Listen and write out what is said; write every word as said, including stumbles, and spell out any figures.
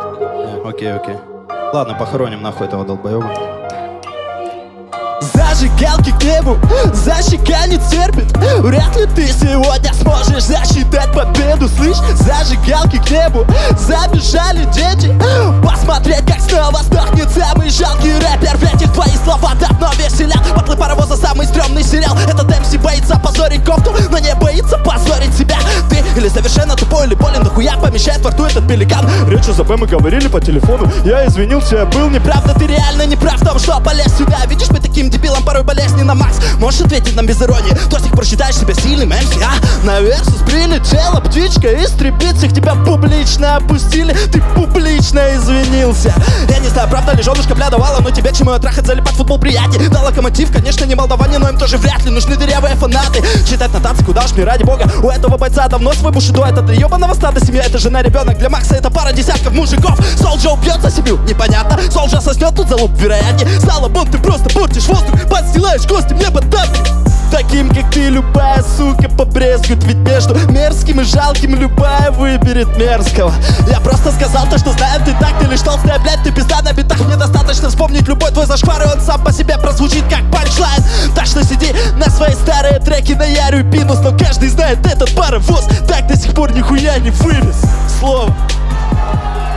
Окей, окей. Ладно, похороним нахуй этого долбоеба. Зажигалки к небу, защека не терпит. Вряд ли ты сегодня сможешь засчитать победу. Слышь, зажигалки к небу, забежали дети посмотреть, как снова сдохнет самый жалкий рэпер. В этих твои слова давно веселят. Батлы паровоза самый стрёмный сериал. Этот эм си боится позорить кофту, но не боится позорить себя. Ты или совершенно тупой, или болен, нахуя помещает во рту этот пеликан. Речь ЗП мы говорили по телефону. Я извинился, я был неправ, да ты реально не прав в том, что полез сюда. Видишь, мы таким дебилом порой болезненно, Макс. Можешь ответить нам без иронии? До сих пор считаешь себя сильным эм си, а? На Версус прилетела птичка истребить всех. Тебя публично опустили, ты публично извинился. Я не знаю, правда ли женушка бля давала, но тебе чему трахать, залипать футбол приятней. Да, Локомотив, конечно, не молдаване, но им тоже вряд ли нужны дырявые фанаты. Читать нотации, куда уж мне, ради бога. У этого бойца давно свой бушидо. Это для ебаного стада семья, это жена, ребенок. Для Макса это пара десятков мужиков. Солджа убьет за семью, непонятно. Солджа соснет тут залуп, вероятнее. Стало бом, ты просто портишь воздух, подстилаешь кости мне под тапки. Таким, как ты, любая сука побрезгует. Ведь между мерзким и жалким любая выберет мерзкого. Я просто сказал то, что знаю, ты так, ты лишь толстая, блядь, ты пизда на битах. Мне достаточно вспомнить любой твой зашквар, и он сам по себе прозвучит как панчлайн. Так что сиди на свои старые треки, наярю пинус. Но каждый знает этот паровоз так до сих пор нихуя не вывез. Слово.